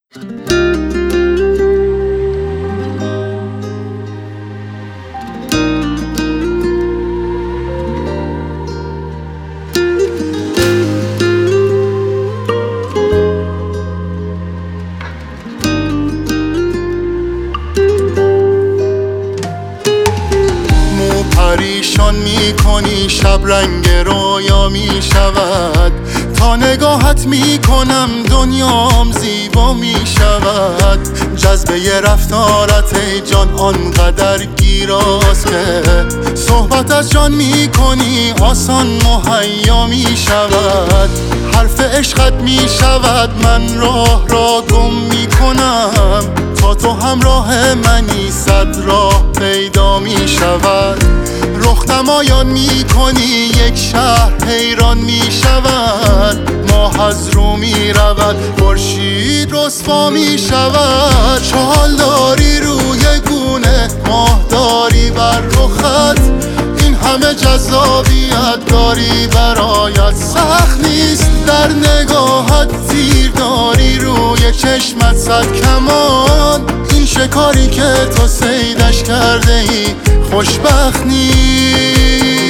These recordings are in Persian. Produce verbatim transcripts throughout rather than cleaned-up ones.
پریشان می کنی شب رنگ رویا می شود، تا نگاهت می کنم دنیام زیبا می شود. جذبه رفتارت ای جان آنقدر گیراست که صحبت از جان می کنی آسان مهیا می شود. حرف عشقت می شود من راه را گم می کنم، تا تو همراه منی صد راه پیدا می شود. رخ نمایان می کنی یک شهر حیران می شود، ماه از رو می رود خورشید رسوا می شود. چال داری روی گونه ماه داری بر رخت، این همه جذابیت داری برایت سخت نیست. در نگاهت تیر داری روی چشمت صد کمان، این شکاری که تو صیدش کرده ای خوشبخت نیست.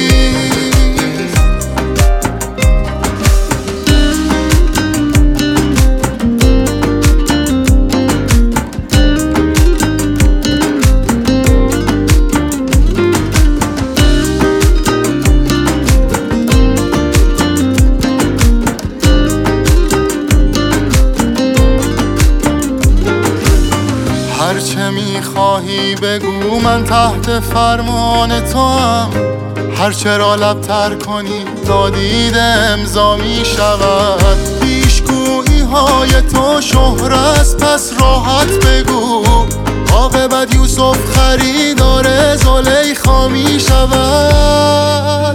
هرچه میخواهی بگو من تحت فرمان تو هم، هرچه را لب تر کنی نادیده امضا می شود. پیشگویی های تو شهر است پس راحت بگو، عاقبت یوسف خریدار زلیخا می شود.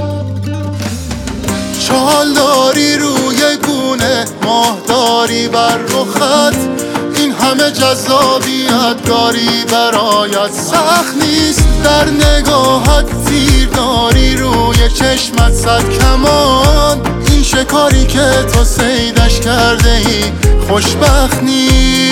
چال داری روی گونه ماه داری بر رخت، این همه جذابیت داری برایت سخت نیست. در نگاهت تیر داری روی چشمت صد کمان، این شکاری که تو صیدش کرده ای خوشبخت نیست.